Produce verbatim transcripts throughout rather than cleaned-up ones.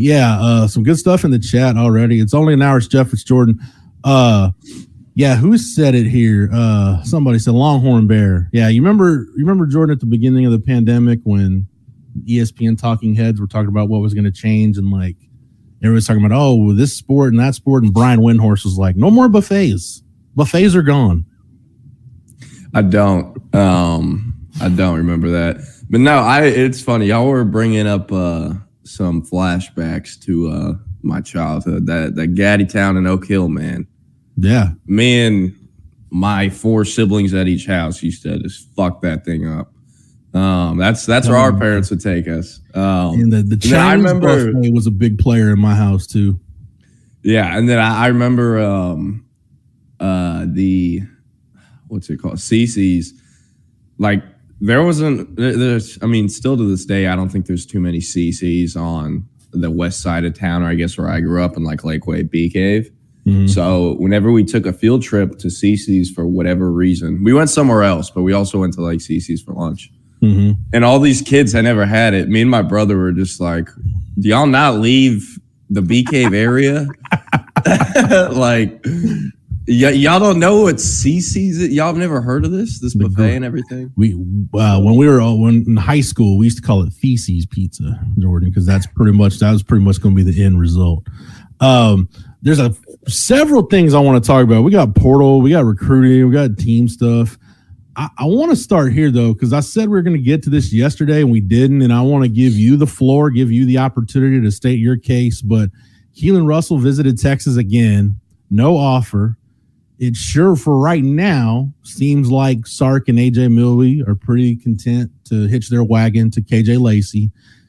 Yeah, uh, some good stuff in the chat already. It's only an hour. It's Jeff. It's Jordan. Uh, yeah, who said it here? Uh, somebody said Longhorn Bear. Yeah, you remember? You remember Jordan at the beginning of the pandemic when E S P N talking heads were talking about what was going to change, and like everybody's talking about, oh, this sport and that sport, and Brian Windhorst was like, no more buffets. Buffets are gone. I don't. Um, I don't remember that. But no, I. It's funny. Y'all were bringing up uh, some flashbacks to uh, my childhood. That that Gaddy Town and Oak Hill, man. Yeah. Me and my four siblings at each house used to just fuck that thing up. Um, that's that's where our parents would take us. Um, and the the Chinese I remember, buffet was a big player in my house too. Yeah, and then I, I remember um, uh, the what's it called? C C's. Like there wasn't. There's. I mean, still to this day, I don't think there's too many C C's on the west side of town, or I guess where I grew up in, like Lakeway Bee Cave. Mm-hmm. So whenever we took a field trip to C C's for whatever reason, we went somewhere else, but we also went to like C C's for lunch. Mm-hmm. And all these kids had never had it. Me and my brother were just like, do y'all not leave the Bee Cave area? Like, y- y'all don't know what C C's is? Y'all have never heard of this? This buffet and everything? We uh, When we were when in high school, we used to call it Feces Pizza, Jordan, because that's pretty much, that was pretty much going to be the end result. Um, there's a several things I want to talk about. We got portal, we got recruiting, we got team stuff. I, I want to start here, though, because I said we were going to get to this yesterday, and we didn't, and I want to give you the floor, give you the opportunity to state your case. But Keelan Russell visited Texas again, no offer. It sure, for right now, seems like Sark and A J Milwee are pretty content to hitch their wagon to K J Lacey.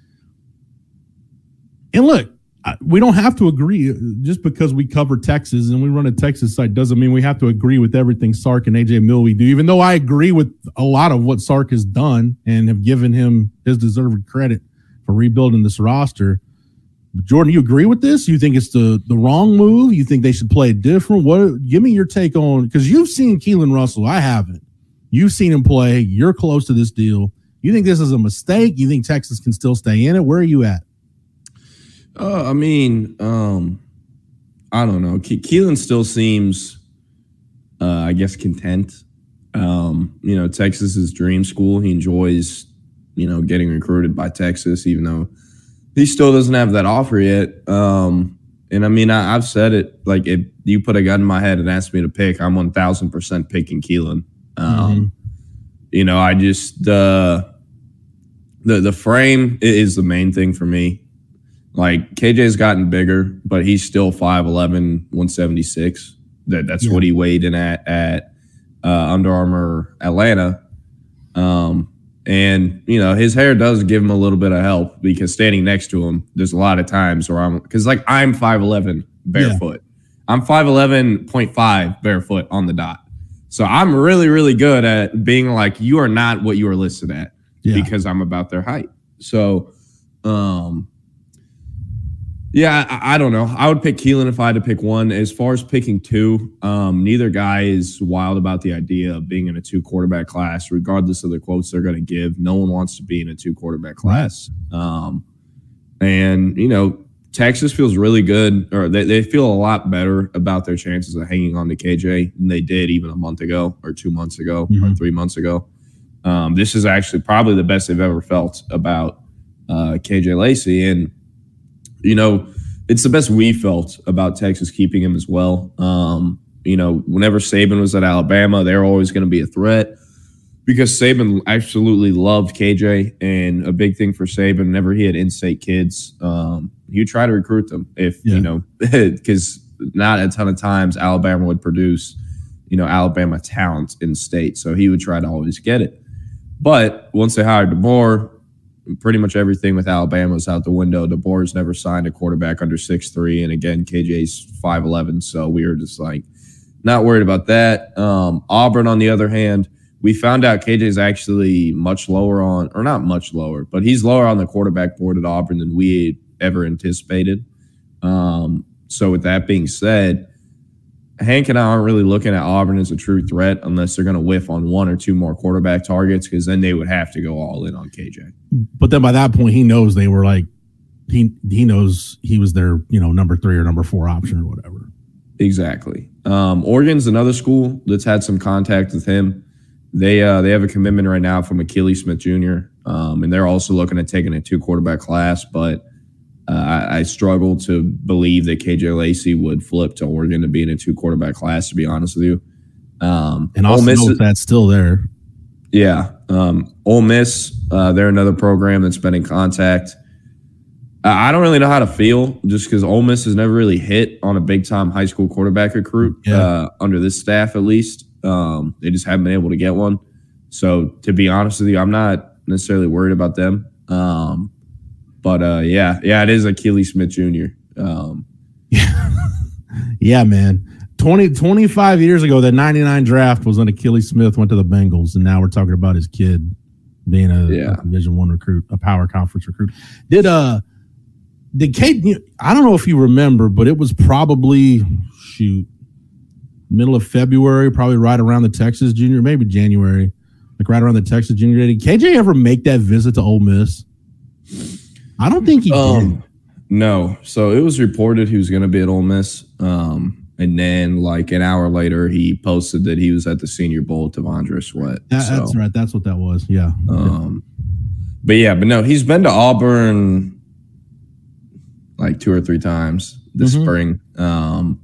And look, we don't have to agree. Just because we cover Texas and we run a Texas site doesn't mean we have to agree with everything Sark and A J Milwee do, even though I agree with a lot of what Sark has done and have given him his deserved credit for rebuilding this roster. Jordan, you agree with this? You think it's the, the wrong move? You think they should play it different? What? Give me your take on, because you've seen Keelan Russell. I haven't. You've seen him play. You're close to this deal. You think this is a mistake? You think Texas can still stay in it? Where are you at? Uh, I mean, um, I don't know. Ke- Keelan still seems, uh, I guess, content. Um, you know, Texas is dream school. He enjoys, you know, getting recruited by Texas, even though he still doesn't have that offer yet. Um, and I mean, I, I've said it, like, if you put a gun in my head and asked me to pick, I'm one thousand percent picking Keelan. Um, mm-hmm. You know, I just, uh, the, the frame is the main thing for me. Like, K J's gotten bigger, but he's still five eleven, one seventy-six. That That's yeah. what he weighed in at at uh, Under Armour Atlanta. Um, and, you know, his hair does give him a little bit of help, because standing next to him, there's a lot of times where I'm – because, like, I'm five eleven barefoot. Yeah. I'm five eleven point five barefoot on the dot. So I'm really, really good at being like, you are not what you are listed at, yeah. because I'm about their height. So, um – Yeah, I, I don't know. I would pick Keelan if I had to pick one. As far as picking two, um, neither guy is wild about the idea of being in a two-quarterback class, regardless of the quotes they're going to give. No one wants to be in a two-quarterback class. Um, and, you know, Texas feels really good, or they, they feel a lot better about their chances of hanging on to K J than they did even a month ago or two months ago mm-hmm. or three months ago. Um, this is actually probably the best they've ever felt about uh, K J Lacey. And, you know, it's the best we felt about Texas keeping him as well. Um, you know, whenever Saban was at Alabama, they're always going to be a threat, because Saban absolutely loved K J. And a big thing for Saban, whenever he had in-state kids, um, he would try to recruit them if, yeah. you know, because not a ton of times Alabama would produce, you know, Alabama talent in state. So he would try to always get it. But once they hired DeBoer, pretty much everything with Alabama is out the window. DeBoer's never signed a quarterback under six three, and again, K J's five eleven, so we were just like not worried about that. Um, Auburn, on the other hand, we found out K J's actually much lower on, or not much lower, but he's lower on the quarterback board at Auburn than we ever anticipated. Um, so with that being said, Hank and I aren't really looking at Auburn as a true threat unless they're going to whiff on one or two more quarterback targets, because then they would have to go all in on K J. But then by that point, he knows they were like he he knows he was their, you know, number three or number four option or whatever. Exactly. Um, Oregon's another school that's had some contact with him. They uh, they have a commitment right now from Akili Smith Junior, um, and they're also looking at taking a two quarterback class. But uh, I, I struggle to believe that K J Lacey would flip to Oregon to be in a two quarterback class. To be honest with you, um, and also know that's still there. Yeah, um, Ole Miss, uh, they're another program that's been in contact. I don't really know how to feel just because Ole Miss has never really hit on a big-time high school quarterback recruit yeah. uh, under this staff, at least. Um, they just haven't been able to get one. So, to be honest with you, I'm not necessarily worried about them. Um, but, uh, yeah, yeah, it is Akili Smith Junior Um, yeah, man. twenty, twenty-five years ago, that ninety-nine draft was when Akili Smith went to the Bengals, and now we're talking about his kid being a, yeah. a Division One recruit, a power conference recruit. Did uh, did Kate? I don't know if you remember, but it was probably shoot middle of February, probably right around the Texas Junior, maybe January, like right around the Texas Junior Day. Did K J ever make that visit to Ole Miss? I don't think he um, did. No. So it was reported he was going to be at Ole Miss. Um, And then, like an hour later, he posted that he was at the Senior Bowl with Devondre Sweat. That, so, that's right. That's what that was. Yeah. Um, but yeah, but no, he's been to Auburn like two or three times this mm-hmm. spring. Um,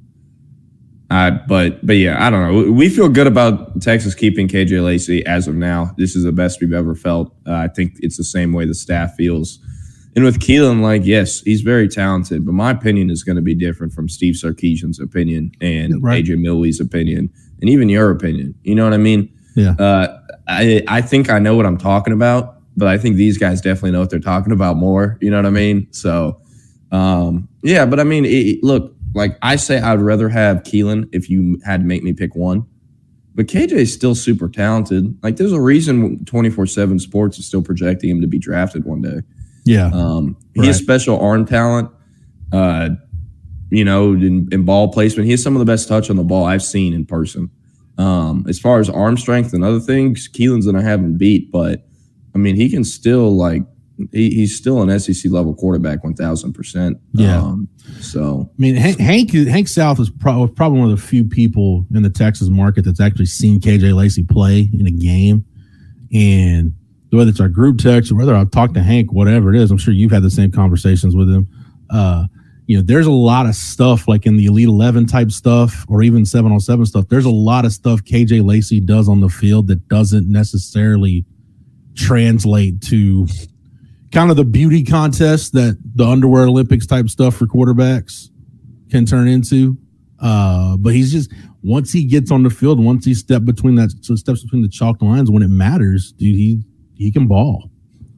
I but but yeah, I don't know. We feel good about Texas keeping K J Lacey as of now. This is the best we've ever felt. Uh, I think it's the same way the staff feels. And with Keelan, like, yes, he's very talented, but my opinion is going to be different from Steve Sarkisian's opinion and right. A J Millway's opinion and even your opinion. You know what I mean? Yeah. Uh, I I think I know what I'm talking about, but I think these guys definitely know what they're talking about more. You know what I mean? So, um, yeah, but I mean, it, look, like I say, I'd rather have Keelan if you had to make me pick one. But K J is still super talented. Like, there's a reason twenty-four seven Sports is still projecting him to be drafted one day. Yeah. Um, he right. has special arm talent, uh, you know, in, in ball placement. He has some of the best touch on the ball I've seen in person. Um, as far as arm strength and other things, Keelan's going to have him beat. But, I mean, he can still, like, he, he's still an S E C level quarterback one thousand percent. Yeah. Um, so, I mean, Hank, Hank, Hank South is pro- probably one of the few people in the Texas market that's actually seen K J Lacey play in a game. And whether it's our group text or whether I've talked to Hank, whatever it is, I'm sure you've had the same conversations with him. Uh, you know, there's a lot of stuff like in the Elite eleven type stuff or even seven on seven stuff. There's a lot of stuff K J Lacey does on the field that doesn't necessarily translate to kind of the beauty contest that the underwear Olympics type stuff for quarterbacks can turn into. Uh, but he's just, once he gets on the field, once he step between that, so steps between the chalk lines when it matters, dude, he, he can ball.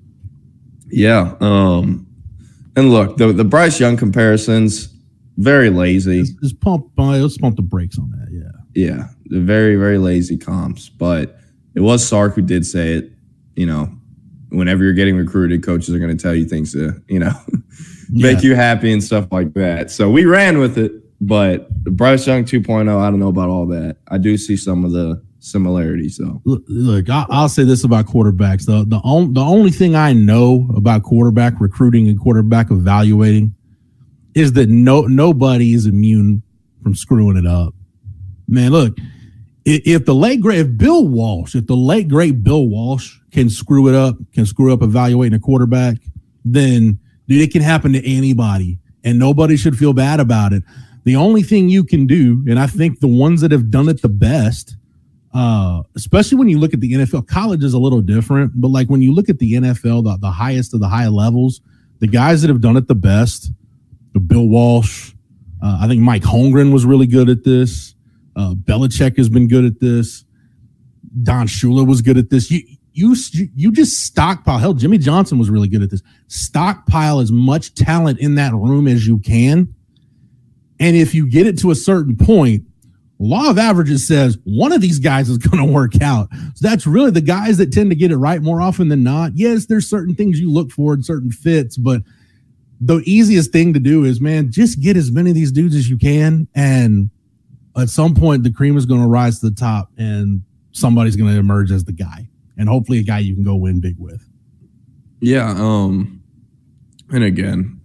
Yeah. Um, and look, the, the Bryce Young comparisons, very lazy. Just, just pump, uh, let's pump the brakes on that. Yeah. Yeah. They're very, very lazy comps, but it was Sark who did say it, you know, whenever you're getting recruited, coaches are going to tell you things to, you know, make yeah. you happy and stuff like that. So we ran with it, but Bryce Young two point oh, I don't know about all that. I do see some of the similarities, though. Look, look I'll say this about quarterbacks. The, the, on, the only thing I know about quarterback recruiting and quarterback evaluating is that no nobody is immune from screwing it up. Man, look, if, if the late great, if Bill Walsh, if the late great Bill Walsh can screw it up, can screw up evaluating a quarterback, then dude, it can happen to anybody, and nobody should feel bad about it. The only thing you can do, and I think the ones that have done it the best, uh, especially when you look at the N F L, college is a little different, but like when you look at the N F L, the, the highest of the high levels, the guys that have done it the best, the Bill Walsh, uh, I think Mike Holmgren was really good at this. Uh, Belichick has been good at this. Don Shula was good at this. You, you, you just stockpile. Hell, Jimmy Johnson was really good at this. Stockpile as much talent in that room as you can. And if you get it to a certain point, law of averages says one of these guys is going to work out. So that's really the guys that tend to get it right more often than not. Yes, there's certain things you look for in certain fits, but the easiest thing to do is, man, just get as many of these dudes as you can. And at some point, the cream is going to rise to the top and somebody's going to emerge as the guy. And hopefully a guy you can go win big with. Yeah. Um, and again,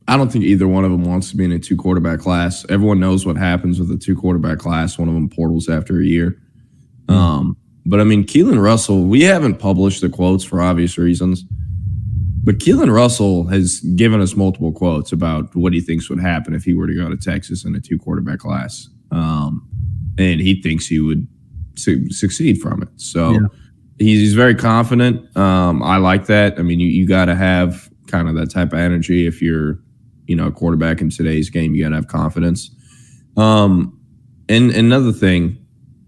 I don't think either one of them wants to be in a two quarterback class. Everyone knows what happens with a two quarterback class. One of them portals after a year. Mm-hmm. Um, but I mean, Keelan Russell, we haven't published the quotes for obvious reasons, but Keelan Russell has given us multiple quotes about what he thinks would happen if he were to go to Texas in a two quarterback class. Um, and he thinks he would su- succeed from it. So yeah. he's, he's very confident. Um, I like that. I mean, you, you got to have kind of that type of energy if you're, you know, a quarterback in today's game. You got to have confidence. Um, and, and another thing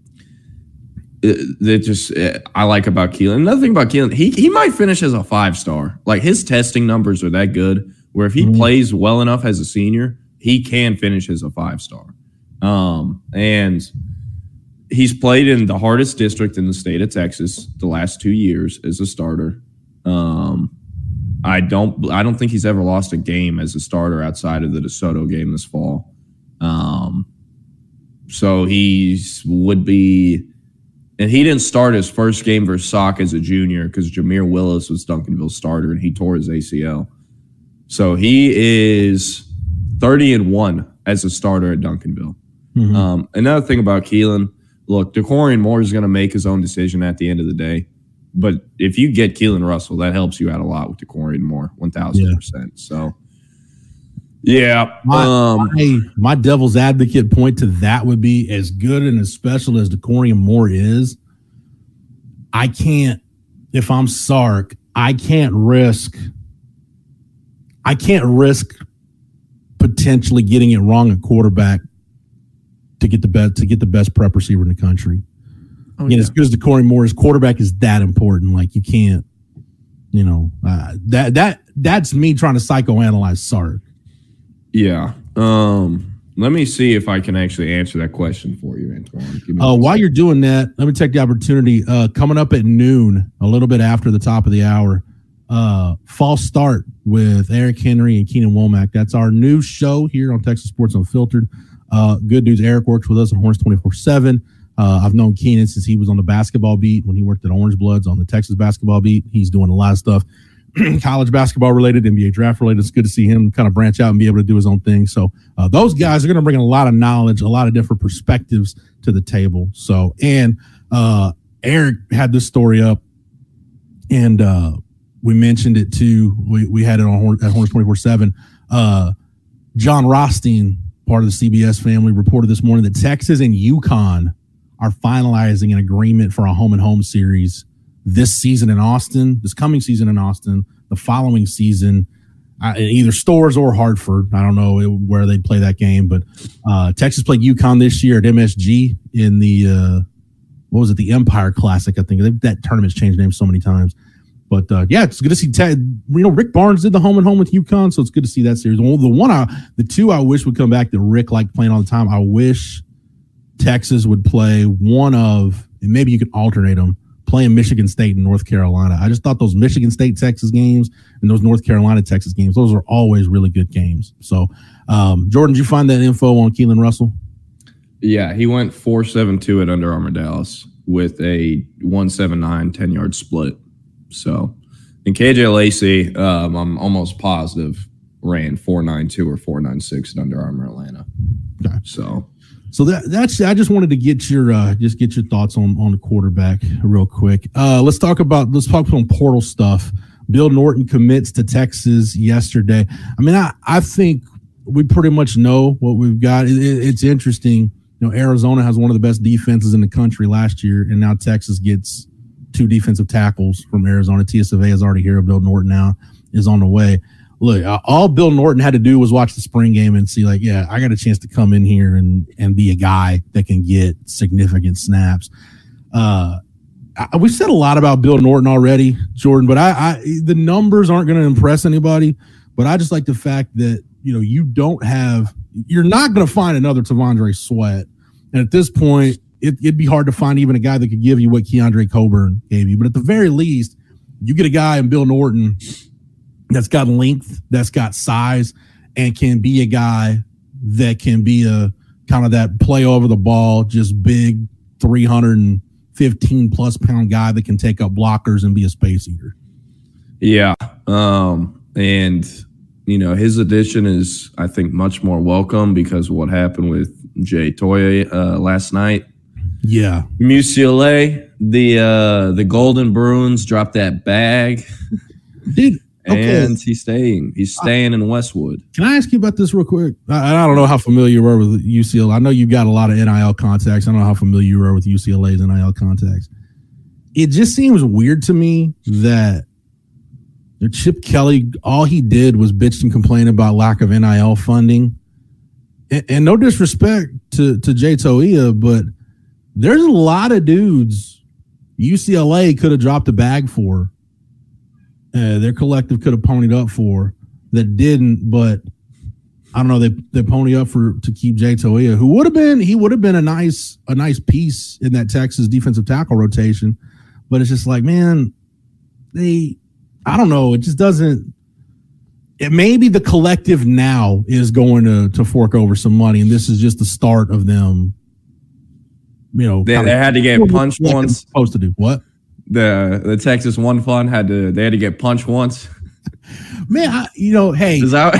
that just I like about Keelan, another thing about Keelan, he he might finish as a five star. Like his testing numbers are that good, where if he mm-hmm. plays well enough as a senior, he can finish as a five star. Um, and he's played in the hardest district in the state of Texas the last two years as a starter. Um, I don't I don't think he's ever lost a game as a starter outside of the DeSoto game this fall. Um, so he would be, and he didn't start his first game versus Sauk as a junior because Jameer Willis was Duncanville's starter and he tore his A C L. So he is thirty and one as a starter at Duncanville. Mm-hmm. Um, another thing about Keelan, look, DeCorian Moore is going to make his own decision at the end of the day. But if you get Keelan Russell, that helps you out a lot with DeCorian Moore, one thousand percent. So, yeah. My, um, my, my devil's advocate point to that would be, as good and as special as DeCorian Moore is, I can't, if I'm Sark, I can't risk, I can't risk potentially getting it wrong at quarterback to get the best, to get the best prep receiver in the country. Oh, you know, yeah. As good as DeCorian Moore's quarterback is that important. Like you can't, you know, uh, that that that's me trying to psychoanalyze Sark. Yeah. Um, let me see if I can actually answer that question for you, Antoine. Uh, while you're doing that, let me take the opportunity. Uh, coming up at noon, a little bit after the top of the hour, uh, False Start with Eric Henry and Keenan Womack. That's our new show here on Texas Sports Unfiltered. Uh, good news, Eric works with us on Horns twenty-four seven. Uh, I've known Keenan since he was on the basketball beat when he worked at Orange Bloods on the Texas basketball beat. He's doing a lot of stuff, college basketball related, N B A draft related. It's good to see him kind of branch out and be able to do his own thing. So uh, those guys are going to bring a lot of knowledge, a lot of different perspectives to the table. So, and uh, Eric had this story up, and uh, we mentioned it too. We we had it on Horn, at Horns twenty-four seven. Uh, John Rothstein, part of the C B S family, reported this morning that Texas and UConn are finalizing an agreement for a home and home series this season in Austin, this coming season in Austin, the following season, uh, in either Stores or Hartford. I don't know where they'd play that game, but uh, Texas played UConn this year at M S G in the, uh, what was it, the Empire Classic, I think. That tournament's changed names so many times. But, uh, yeah, it's good to see, Te- you know, Rick Barnes did the home and home with UConn, so it's good to see that series. Well, the one, I, the two I wish would come back that Rick liked playing all the time, I wish Texas would play one of, and maybe you could alternate them, playing Michigan State and North Carolina. I just thought those Michigan State Texas games and those North Carolina Texas games, those are always really good games. So, um, Jordan, did you find that info on Keelan Russell? Yeah, he went four seven two at Under Armour Dallas with a one seventy-nine ten-yard split. So, and K J Lacey, um, I'm almost positive, ran four nine two or four nine six at Under Armour Atlanta. Okay. So, So that that's I just wanted to get your uh, just get your thoughts on on the quarterback real quick. Uh, let's talk about let's talk some portal stuff. Bill Norton commits to Texas yesterday. I mean, I, I think we pretty much know what we've got. It, it, it's interesting. You know, Arizona has one of the best defenses in the country last year, and now Texas gets two defensive tackles from Arizona. Tia Savea is already here. Bill Norton now is on the way. Look, all Bill Norton had to do was watch the spring game and see, like, yeah, I got a chance to come in here and and be a guy that can get significant snaps. Uh, I, we've said a lot about Bill Norton already, Jordan, but I, I the numbers aren't going to impress anybody. But I just like the fact that, you know, you don't have, you're not going to find another T'Vondre Sweat. And at this point, it, it'd be hard to find even a guy that could give you what Keandre Coburn gave you. But at the very least, you get a guy in Bill Norton that's got length, that's got size, and can be a guy that can be a kind of that play over the ball, just big three hundred fifteen plus pound guy that can take up blockers and be a space eater. Yeah. Um, and you know, his addition is, I think, much more welcome because of what happened with Jay Toye uh, last night. Yeah. From U C L A, the uh, the Golden Bruins dropped that bag. Dude, okay. And he's staying. He's staying in Westwood. Can I ask you about this real quick? I, I don't know how familiar you were with U C L A. I know you got a lot of N I L contacts. I don't know how familiar you were with U C L A's N I L contacts. It just seems weird to me that Chip Kelly, all he did was bitch and complain about lack of N I L funding. And, and no disrespect to, to Jay Toia, but there's a lot of dudes U C L A could have dropped a bag for. Uh, their collective could have ponied up for that didn't, but I don't know. They they pony up for to keep Jay Toia, who would have been he would have been a nice a nice piece in that Texas defensive tackle rotation, but it's just like, man, they I don't know. It just doesn't. It maybe the collective now is going to to fork over some money, and this is just the start of them. You know, they, they had to get punched once. Supposed to do what? The the Texas One Fund had to they had to get punched once. Man, I, you know, hey, is that,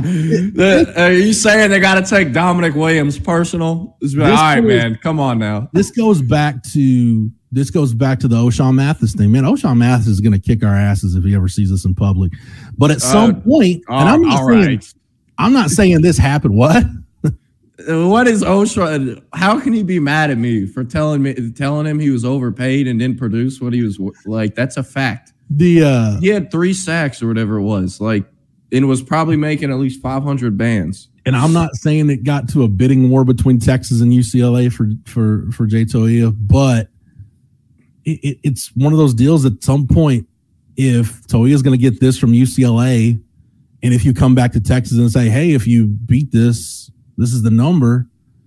the, are you saying they got to take Dominic Williams personal? It's like, all right, goes, man, come on now. This goes back to this goes back to the O'Shawn Mathis thing, man. O'Shawn Mathis is going to kick our asses if he ever sees us in public. But at some uh, point, all, and I'm not all saying right. I'm not saying this happened. What? What is O'Shawn? How can he be mad at me for telling me telling him he was overpaid and didn't produce what he was like? That's a fact. The uh, he had three sacks or whatever it was, like, and was probably making at least five hundred bands. And I'm not saying it got to a bidding war between Texas and U C L A for for for Jay Toia, but it, it, it's one of those deals. At some point, if Toia is going to get this from U C L A, and if you come back to Texas and say, "Hey, if you beat this." This is the number.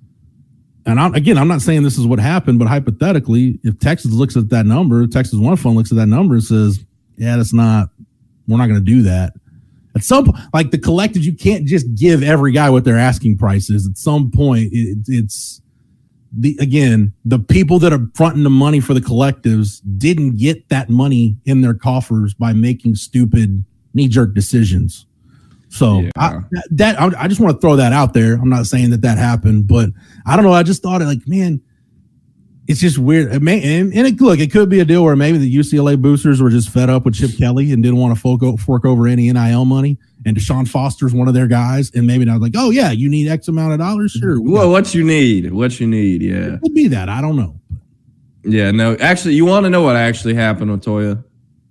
And I'm, again, I'm not saying this is what happened, but hypothetically, if Texas looks at that number, Texas One Fund looks at that number and says, yeah, that's not, we're not going to do that. At some point, like the collective, you can't just give every guy what their asking price is. At some point, it, it's the, again, the people that are fronting the money for the collectives didn't get that money in their coffers by making stupid knee-jerk decisions. So yeah. I, that I just want to throw that out there. I'm not saying that that happened, but I don't know. I just thought, like, man, it's just weird. It may, and, and it, look, it could be a deal where maybe the U C L A boosters were just fed up with Chip Kelly and didn't want to fork, fork over any N I L money. And Deshaun Foster's one of their guys, and maybe not like, oh yeah, you need X amount of dollars, sure. We well, what you need, what you need, yeah. It could be that. I don't know. Yeah, no. Actually, you want to know what actually happened with Toia?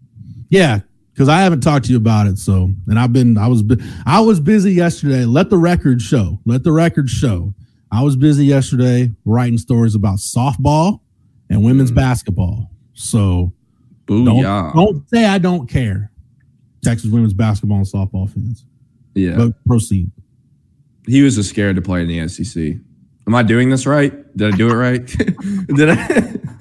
Yeah. Because I haven't talked to you about it, so and I've been I was I was busy yesterday. Let the record show. Let the record show. I was busy yesterday writing stories about softball and women's mm. basketball. So don't, don't say I don't care. Texas women's basketball and softball fans. Yeah, but proceed. He was just scared to play in the S E C. Am I doing this right? Did I do it right? did I?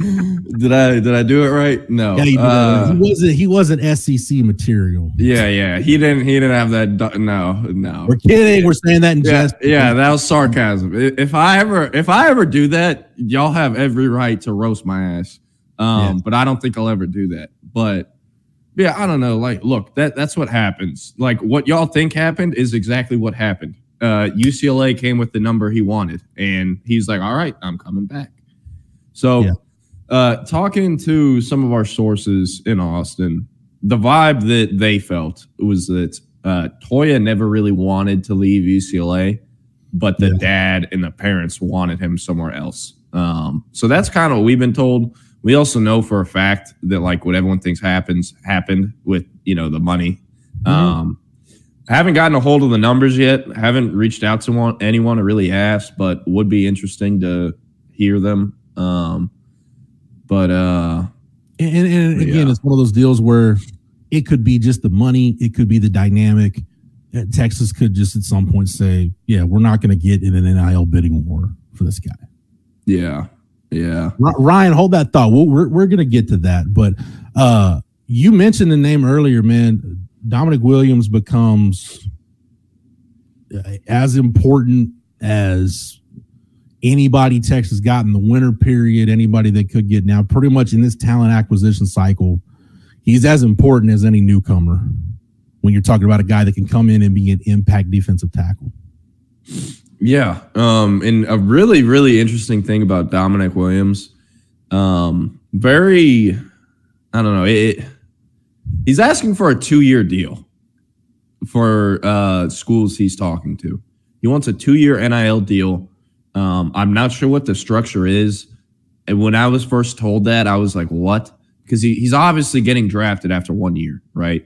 Did I? Did I do it right? No. Yeah, he, uh, he wasn't. He wasn't S E C material. Yeah, yeah. He didn't. He didn't have that. No, no. We're kidding. We're saying that in yeah, jest. Yeah, that was sarcasm. If I ever, if I ever do that, y'all have every right to roast my ass. Um, yeah. But I don't think I'll ever do that. But yeah, I don't know. Like, look, that that's what happens. Like, what y'all think happened is exactly what happened. Uh, U C L A came with the number he wanted, and he's like, all right, I'm coming back. So yeah. uh, talking to some of our sources in Austin, the vibe that they felt was that uh, Toia never really wanted to leave U C L A, but the yeah. dad and the parents wanted him somewhere else. Um, so that's kind of what we've been told. We also know for a fact that, like, what everyone thinks happens happened with, you know, the money. Mm-hmm. Um, I haven't gotten a hold of the numbers yet. I haven't reached out to one, anyone to really ask, but would be interesting to hear them. Um, but uh, and, and, and again, yeah. it's one of those deals where it could be just the money, it could be the dynamic. Texas could just at some point say, "Yeah, we're not going to get in an N I L bidding war for this guy." Yeah, yeah. Ryan, hold that thought. We'll, we're we're going to get to that, but uh, you mentioned the name earlier, man. Dominic Williams becomes as important as anybody Texas got in the winter period, anybody they could get now. Pretty much in this talent acquisition cycle, he's as important as any newcomer. when you're talking about a guy that can come in and be an impact defensive tackle. Yeah. Um, and a really, really interesting thing about Dominic Williams, um, very, I don't know, it, he's asking for a two-year deal for uh, schools he's talking to. He wants a two-year N I L deal. Um, I'm not sure what the structure is. And when I was first told that, I was like, what? Because he, he's obviously getting drafted after one year, right?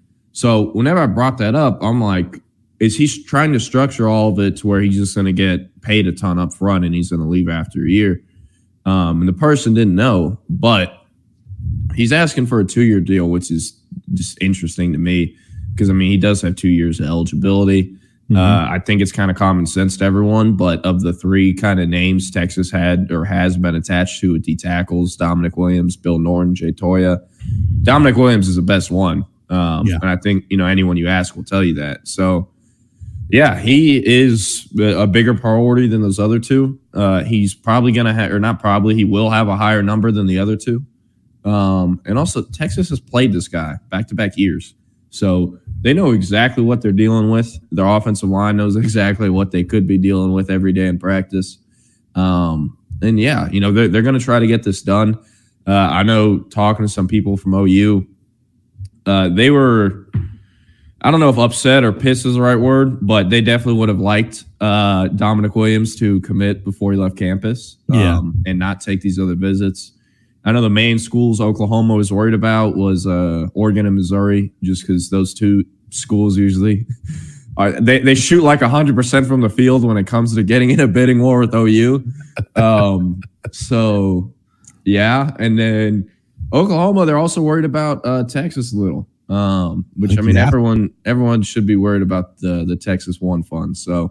So whenever I brought that up, I'm like, is he trying to structure all of it to where he's just going to get paid a ton up front and he's going to leave after a year? Um, and the person didn't know, but he's asking for a two-year deal, which is just interesting to me because, I mean, he does have two years of eligibility. Mm-hmm. Uh, I think it's kind of common sense to everyone, but of the three kind of names Texas had or has been attached to with D tackles, Dominic Williams, Bill Norton, Jay Toya, Dominic Williams is the best one. Um, yeah. And I think, you know, anyone you ask will tell you that. So, yeah, he is a bigger priority than those other two. Uh, he's probably going to have, or not probably, he will have a higher number than the other two. Um, and also, Texas has played this guy back-to-back years. So they know exactly what they're dealing with. Their offensive line knows exactly what they could be dealing with every day in practice. Um, and, yeah, you know, they're, they're going to try to get this done. Uh, I know talking to some people from O U, uh, they were – I don't know if upset or pissed is the right word, but they definitely would have liked uh, Dominic Williams to commit before he left campus um, yeah. and not take these other visits. I know the main schools Oklahoma was worried about was uh, Oregon and Missouri, just because those two schools usually are, they, they shoot like one hundred percent from the field when it comes to getting in a bidding war with O U. Um, so, yeah. And then Oklahoma, they're also worried about uh, Texas a little. Um, which I mean, yeah. everyone everyone should be worried about the the Texas One Fund. So,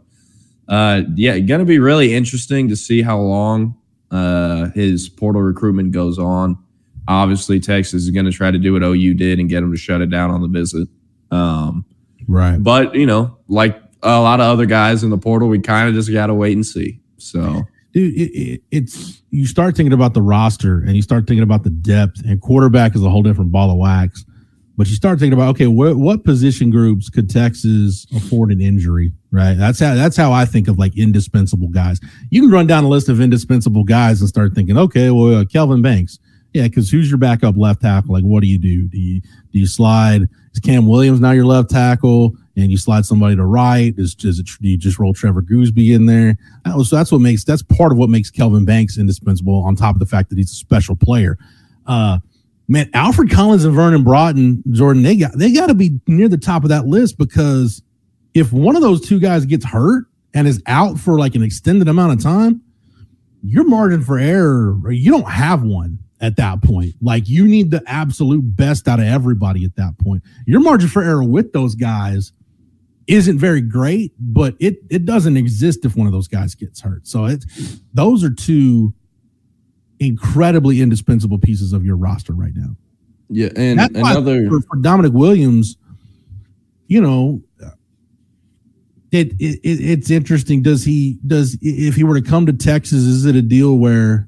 uh, yeah, going to be really interesting to see how long uh, his portal recruitment goes on. Obviously, Texas is going to try to do what O U did and get him to shut it down on the visit. Um, right. But, you know, like a lot of other guys in the portal, we kind of just got to wait and see. So, dude, it, it, it's you start thinking about the roster and you start thinking about the depth, and quarterback is a whole different ball of wax. But you start thinking about, okay, wh- what position groups could Texas afford an injury, right? That's how that's how I think of like indispensable guys. You can run down a list of indispensable guys and start thinking, okay, well, uh, Kelvin Banks, yeah, because who's your backup left tackle? Like, what do you do? Do you do you slide? Is Cam Williams now your left tackle, and you slide somebody to right? Is, is it, do you just roll Trevor Gooseby in there? That was, so that's what makes that's part of what makes Kelvin Banks indispensable. On top of the fact that he's a special player. Uh, Man, Alfred Collins and Vernon Broughton, Jordan, they got they got to be near the top of that list, because if one of those two guys gets hurt and is out for like an extended amount of time, your margin for error, you don't have one at that point. Like, you need the absolute best out of everybody at that point. Your margin for error with those guys isn't very great, but it it doesn't exist if one of those guys gets hurt. So it's those are two incredibly indispensable pieces of your roster right now. Yeah, and That's another for, for Dominic Williams, you know, it, it it's interesting. Does he does if he were to come to Texas, is it a deal where,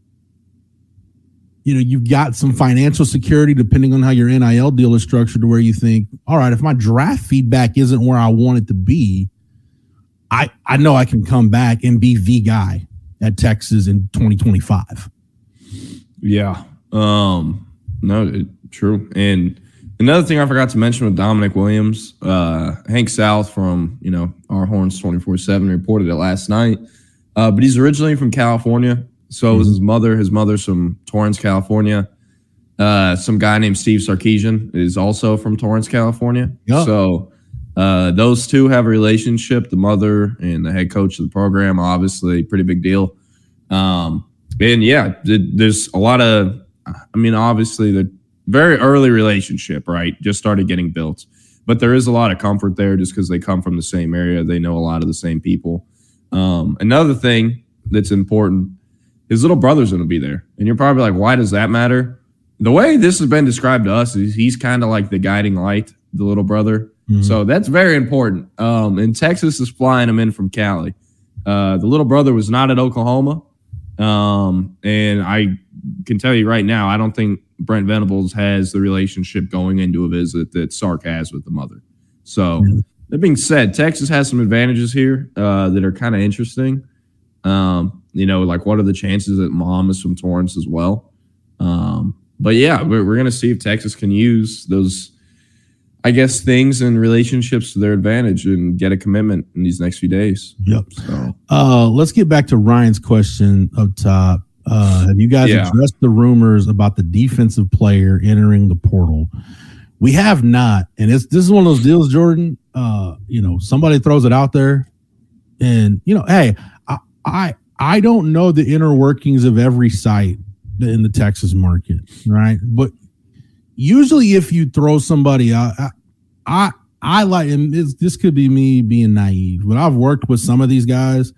you know, you've got some financial security depending on how your N I L deal is structured, to where you think, all right, if my draft feedback isn't where I want it to be, I I know I can come back and be the guy at Texas in twenty twenty-five. Yeah. Um, no, it, true. And another thing I forgot to mention with Dominic Williams, uh, Hank South from, you know, our Horns twenty-four seven reported it last night. Uh, but he's originally from California. So mm-hmm. was his mother. His mother's from Torrance, California. Uh, some guy named Steve Sarkisian is also from Torrance, California. Yep. So uh, those two have a relationship. The mother and the head coach of the program, obviously, pretty big deal. Um, and yeah, there's a lot of, I mean, obviously the very early relationship, right? Just started getting built, but there is a lot of comfort there just because they come from the same area. They know a lot of the same people. Um, another thing that's important, his little brother's going to be there. And you're probably like, why does that matter? The way this has been described to us is he's kind of like the guiding light, the little brother. Mm-hmm. So that's very important. Um, and Texas is flying him in from Cali. Uh, the little brother was not at Oklahoma. Um, and I can tell you right now, I don't think Brent Venables has the relationship going into a visit that Sark has with the mother. So mm-hmm. that being said, Texas has some advantages here uh, that are kind of interesting. Um, you know, like what are the chances that mom is from Torrance as well? Um, but yeah, we're, we're going to see if Texas can use those, I guess, things and relationships to their advantage and get a commitment in these next few days. Yep. So. Uh, let's get back to Ryan's question up top. Uh, have you guys yeah. addressed the rumors about the defensive player entering the portal? We have not. And it's, this is one of those deals, Jordan. Uh, you know, somebody throws it out there and, you know, hey, I, I, I don't know the inner workings of every site in the Texas market, right? But usually if you throw somebody out, I, I, I like, and this, this could be me being naive, but I've worked with some of these guys.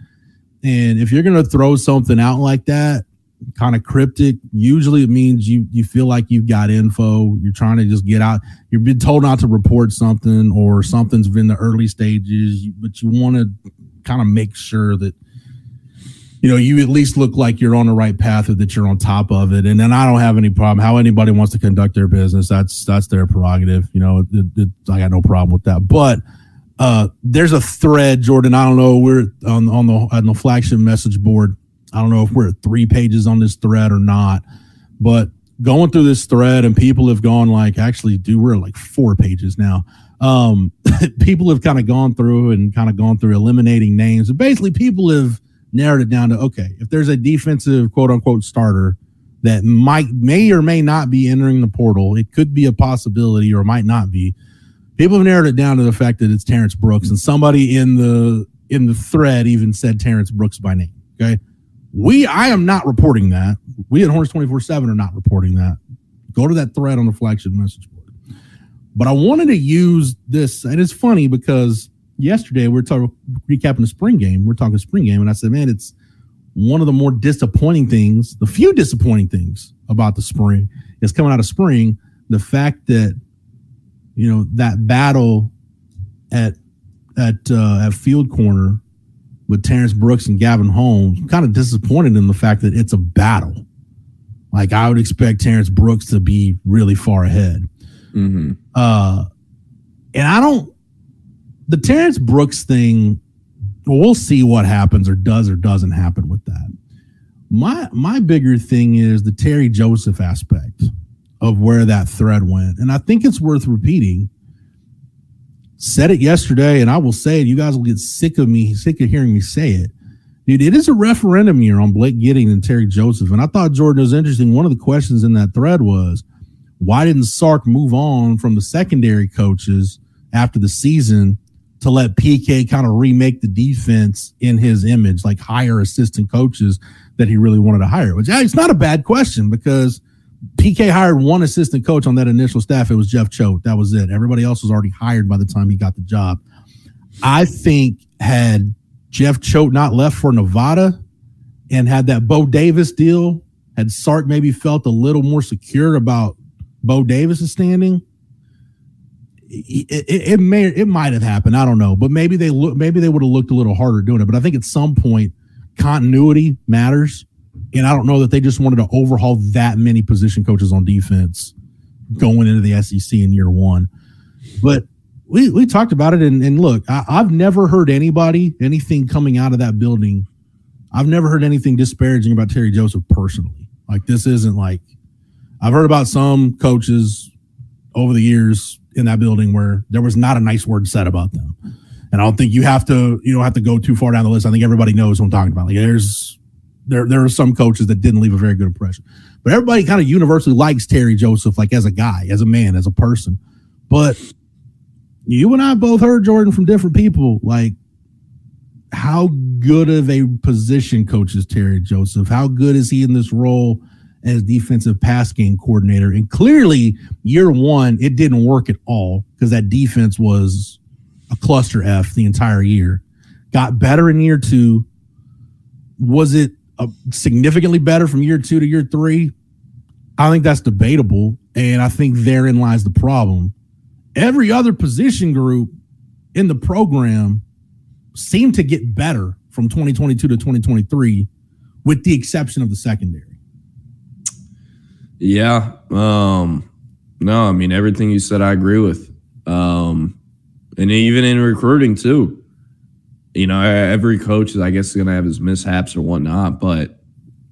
And if you're going to throw something out like that, kind of cryptic, usually it means you you feel like you've got info. You're trying to just get out. You've been told not to report something or something's in the early stages, but you want to kind of make sure that, you know, you at least look like you're on the right path or that you're on top of it. And then I don't have any problem. How anybody wants to conduct their business, that's that's their prerogative. You know, it, it, I got no problem with that. But uh, there's a thread, Jordan. I don't know. We're on on the on the flagship message board. I don't know if we're at three pages on this thread or not, but going through this thread and people have gone like, actually, dude, we're like four pages now. Um, people have kind of gone through and kind of gone through eliminating names. And basically people have narrowed it down to, okay, if there's a defensive quote unquote starter that might, may or may not be entering the portal, it could be a possibility or might not be. People have narrowed it down to the fact that it's Terrence Brooks, and somebody in the, in the thread even said Terrence Brooks by name. Okay. We, I am not reporting that. We at Horns twenty-four seven are not reporting that. Go to that thread on the flagship message board. But I wanted to use this, and it's funny because yesterday we were talking, recapping the spring game. We're talking spring game, and I said, man, it's one of the more disappointing things, the few disappointing things about the spring is coming out of spring, the fact that, you know, that battle at at uh, at field corner with Terrence Brooks and Gavin Holmes, I'm kind of disappointed in the fact that it's a battle. Like, I would expect Terrence Brooks to be really far ahead. Mm-hmm. Uh, and I don't, the Terrence Brooks thing, we'll see what happens or does or doesn't happen with that. My, my bigger thing is the Terry Joseph aspect of where that thread went. And I think it's worth repeating. Said it yesterday, and I will say it. You guys will get sick of me, sick of hearing me say it. Dude, it is a referendum year on Blake Giddings and Terry Joseph. And I thought, Jordan, it was interesting. One of the questions in that thread was, why didn't Sark move on from the secondary coaches after the season to let P K kind of remake the defense in his image, like hire assistant coaches that he really wanted to hire? Which, yeah, it's not a bad question because P K hired one assistant coach on that initial staff. It was Jeff Choate. That was it. Everybody else was already hired by the time he got the job. I think had Jeff Choate not left for Nevada and had that Bo Davis deal, had Sark maybe felt a little more secure about Bo Davis's standing, it, it, it may it might have happened. I don't know, but maybe they look maybe they would have looked a little harder doing it. But I think at some point continuity matters. And I don't know that they just wanted to overhaul that many position coaches on defense going into the S E C in year one. But we, we talked about it. And, and look, I, I've never heard anybody, anything coming out of that building. I've never heard anything disparaging about Terry Joseph personally. Like, this isn't like, I've heard about some coaches over the years in that building where there was not a nice word said about them. And I don't think you have to, you don't have to go too far down the list. I think everybody knows what I'm talking about. Like, there's, There, there are some coaches that didn't leave a very good impression, but everybody kind of universally likes Terry Joseph, like as a guy, as a man, as a person. But you and I both heard, Jordan, from different people, like how good of a position coach is Terry Joseph? How good is he in this role as defensive pass game coordinator? And clearly, year one, it didn't work at all because that defense was a cluster F the entire year. Got better in year two. Was it Uh, significantly better from year two to year three? I think that's debatable, and I think therein lies the problem. Every other position group in the program seemed to get better from twenty twenty-two to twenty twenty-three, with the exception of the secondary. Yeah. Um, no, I mean, everything you said, I agree with. Um, and even in recruiting too, you know, every coach is, I guess, going to have his mishaps or whatnot, but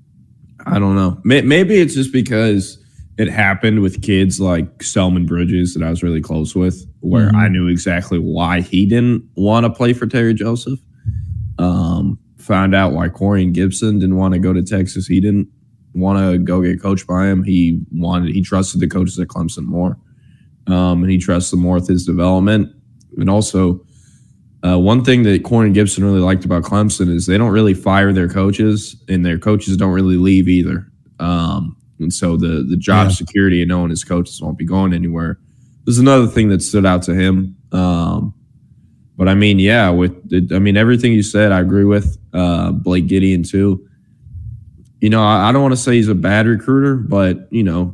I don't know. Maybe it's just because it happened with kids like Selman Bridges that I was really close with, where mm-hmm. I knew exactly why he didn't want to play for Terry Joseph. Um, found out why Corian Gibson didn't want to go to Texas. He didn't want to go get coached by him. He wanted, he trusted the coaches at Clemson more. Um, and he trusts them more with his development. And also, uh, one thing that Corian Gibson really liked about Clemson is they don't really fire their coaches, and their coaches don't really leave either. Um, and so the the job yeah. security and knowing his coaches won't be going anywhere is another thing that stood out to him. Um, but I mean, yeah, with it, I mean everything you said, I agree with. Uh, Blake Gideon too. You know, I, I don't want to say he's a bad recruiter, but you know,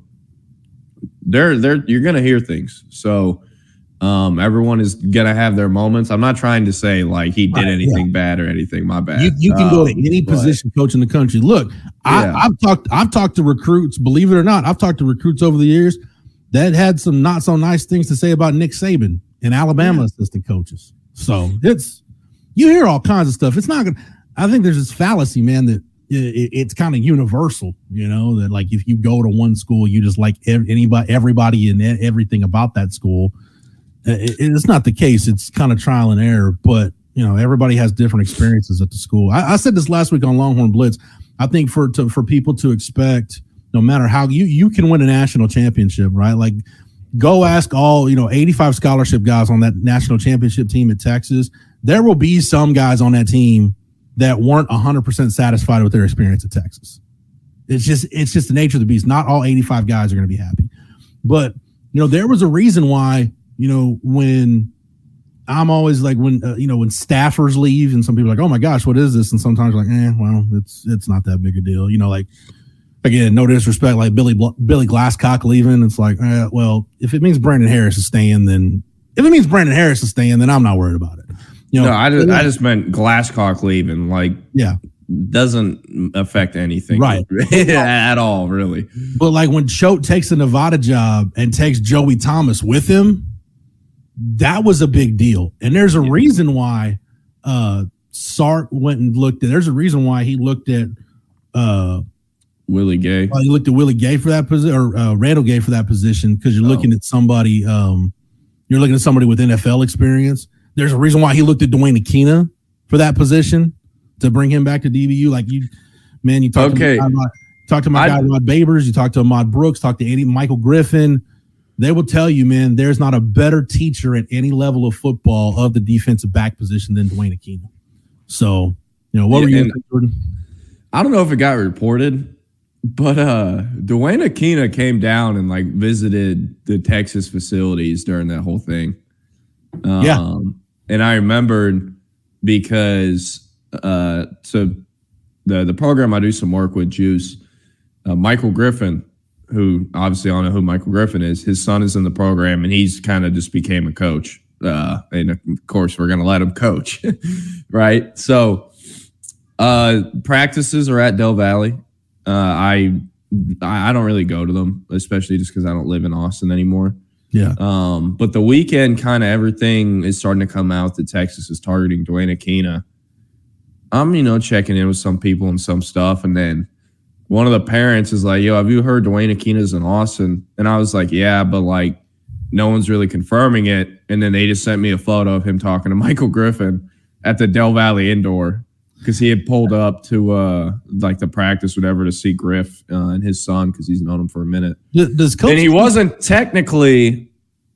they're they're you're gonna hear things. So um, everyone is gonna have their moments. I'm not trying to say like he did right, anything yeah. bad or anything. My bad. You, you can um, go to any but, position coach in the country. Look, I, yeah. I've talked I've talked to recruits. Believe it or not, I've talked to recruits over the years that had some not so nice things to say about Nick Saban and Alabama yeah. assistant coaches. So it's you hear all kinds of stuff. It's not gonna. I think there's this fallacy, man, that it, it's kind of universal. You know that like if you go to one school, you just like anybody, everybody, and everything about that school. It, it's not the case. It's kind of trial and error, but you know everybody has different experiences at the school. I, I said this last week on Longhorn Blitz. I think for to, for people to expect, no matter how you you can win a national championship, right? Like go ask all you know eighty-five scholarship guys on that national championship team at Texas. There will be some guys on that team that weren't one hundred percent satisfied with their experience at Texas. It's just it's just the nature of the beast. Not all eighty-five guys are going to be happy, but you know there was a reason why. You know, when I'm always like when, uh, you know, when staffers leave and some people are like, oh my gosh, what is this? And sometimes like, eh, well, it's, it's not that big a deal. You know, like, again, no disrespect, like Billy, Billy Glasscock leaving. It's like, eh, well, if it means Brandon Harris is staying, then if it means Brandon Harris is staying, then I'm not worried about it. You know, no, I just, I just meant Glasscock leaving. Like, yeah, doesn't affect anything. Right. At all, really. But like when Choate takes a Nevada job and takes Joey Thomas with him, that was a big deal. And there's a yeah. reason why uh, Sark went and looked at, there's a reason why he looked at uh, Willie Gay. Well, he looked at Willie Gay for that position, or uh, Randall Gay for that position, because you're oh. looking at somebody, um, you're looking at somebody with N F L experience. There's a reason why he looked at Dwayne Akina for that position to bring him back to D B U. Like you, man, you talk okay. to my, talk to my guy Rod Babers, you talk to Ahmad Brooks, talk to Andy, Michael Griffin. They will tell you, man, there's not a better teacher at any level of football of the defensive back position than Dwayne Akina. So, you know, what yeah, were you thinking, Jordan? I don't know if it got reported, but uh, Dwayne Akina came down and like visited the Texas facilities during that whole thing. Um, yeah. And I remembered because uh, so the, the program I do some work with, Juice, uh, Michael Griffin, who obviously I don't know who Michael Griffin is. His son is in the program, and he's kind of just became a coach. Uh, and of course, we're going to let him coach, right? So uh, practices are at Del Valley. Uh, I I don't really go to them, especially just because I don't live in Austin anymore. Yeah. Um, but the weekend, kind of everything is starting to come out that Texas is targeting Dwayne Akina. I'm, you know, checking in with some people and some stuff, and then one of the parents is like, yo, have you heard Dwayne Akina's in Austin? And I was like, yeah, but like no one's really confirming it. And then they just sent me a photo of him talking to Michael Griffin at the Del Valley Indoor because he had pulled up to uh, like the practice, whatever, to see Griff uh, and his son because he's known him for a minute. Does Coach and he wasn't technically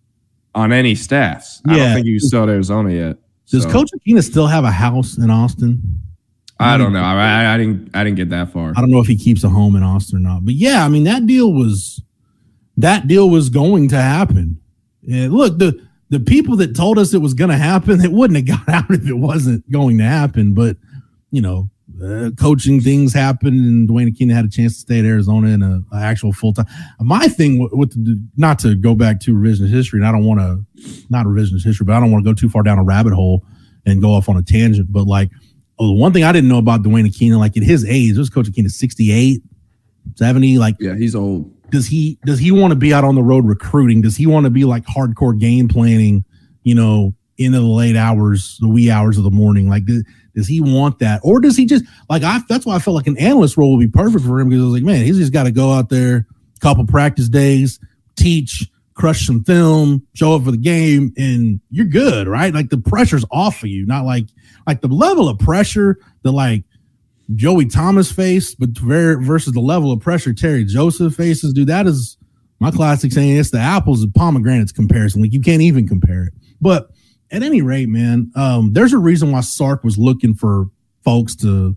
on any staffs. Yeah. I don't think he was still at Arizona yet. Does so. Coach Akina still have a house in Austin? I don't know. I, I didn't. I didn't get that far. I don't know if he keeps a home in Austin or not. But yeah, I mean that deal was that deal was going to happen. And look, the the people that told us it was going to happen, it wouldn't have got out if it wasn't going to happen. But you know, uh, coaching things happened, and Dwayne Akina had a chance to stay at Arizona in a, a actual full time. My thing with, with the, not to go back to revisionist history, and I don't want to not revisionist history, but I don't want to go too far down a rabbit hole and go off on a tangent. But like. Oh, the one thing I didn't know about Dwayne Akina, like at his age, this Coach Akina sixty-eight, seventy? Like, yeah, he's old. Does he does he want to be out on the road recruiting? Does he want to be like hardcore game planning, you know, into the late hours, the wee hours of the morning? Like, does, does he want that? Or does he just, like, I that's why I felt like an analyst role would be perfect for him, because I was like, man, he's just got to go out there, couple practice days, teach, crush some film, show up for the game, and you're good, right? Like, the pressure's off of you. Not like, like the level of pressure that, like, Joey Thomas faced, but very, versus the level of pressure Terry Joseph faces, dude, that is my classic saying. It's the apples and pomegranates comparison. Like, you can't even compare it. But at any rate, man, um, there's a reason why Sark was looking for folks to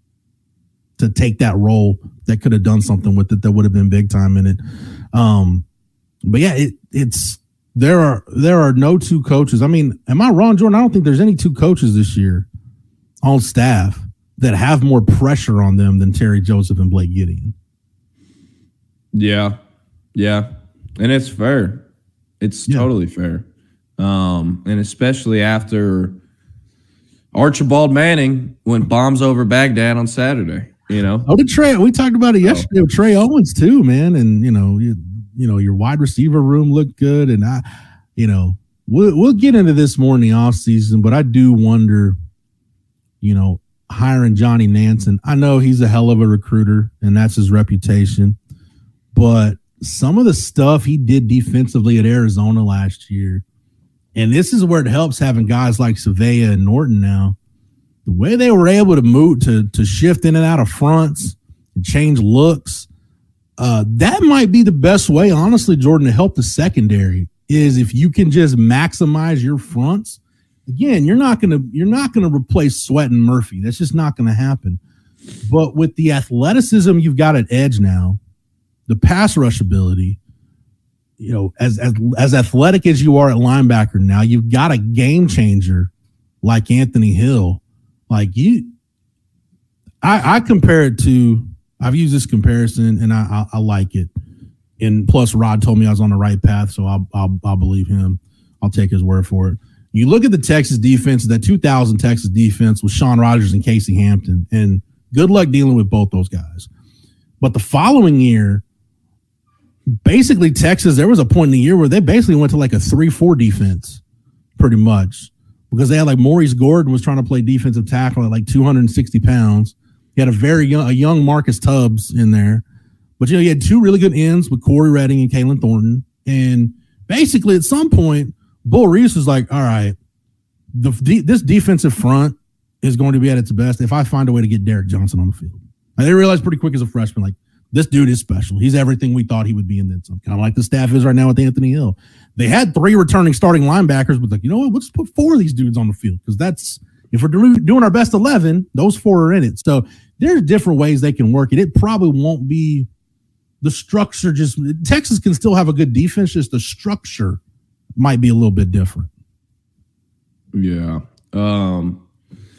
to take that role that could have done something with it that would have been big time in it. Um, but yeah, it, it's there are there are no two coaches. I mean, am I wrong, Jordan? I don't think there's any two coaches this year on staff that have more pressure on them than Terry Joseph and Blake Gideon. Yeah. Yeah. And it's fair. It's yeah. totally fair. Um, and especially after Archibald Manning went bombs over Baghdad on Saturday, you know? Oh, the Trey, we talked about it yesterday oh. with Trey Owens too, man. And, you know, you, you know, your wide receiver room looked good. And I, you know, we'll, we'll get into this more in the offseason, but I do wonder, you know, hiring Johnny Nansen. I know he's a hell of a recruiter and that's his reputation, but some of the stuff he did defensively at Arizona last year, and this is where it helps having guys like Savea and Norton now, the way they were able to move to, to shift in and out of fronts and change looks, uh, that might be the best way, honestly, Jordan, to help the secondary, is if you can just maximize your fronts. Again, you're not gonna you're not gonna replace Sweat and Murphy. That's just not gonna happen. But with the athleticism you've got at edge now, the pass rush ability, you know, as as as athletic as you are at linebacker now, you've got a game changer like Anthony Hill. Like you, I, I compare it to. I've used this comparison and I, I I like it. And plus, Rod told me I was on the right path, so I'll I'll, I'll believe him. I'll take his word for it. You look at the Texas defense, that two thousand Texas defense with Sean Rogers and Casey Hampton, and good luck dealing with both those guys. But the following year, basically Texas, there was a point in the year where they basically went to like a three four defense pretty much, because they had like Maurice Gordon was trying to play defensive tackle at like two hundred sixty pounds. He had a very young, a young Marcus Tubbs in there. But, you know, he had two really good ends with Corey Redding and Kalen Thornton. And basically at some point, Bull Reese was like, all right, the, the, this defensive front is going to be at its best if I find a way to get Derek Johnson on the field. And they realized pretty quick as a freshman, like, this dude is special. He's everything we thought he would be, and then some. Kind of like the staff is right now with Anthony Hill. They had three returning starting linebackers, but like, you know what? Let's put four of these dudes on the field, because that's, if we're doing our best eleven, those four are in it. So there's different ways they can work it. It probably won't be the structure. Just Texas can still have a good defense. Just the structure might be a little bit different. Yeah. Um,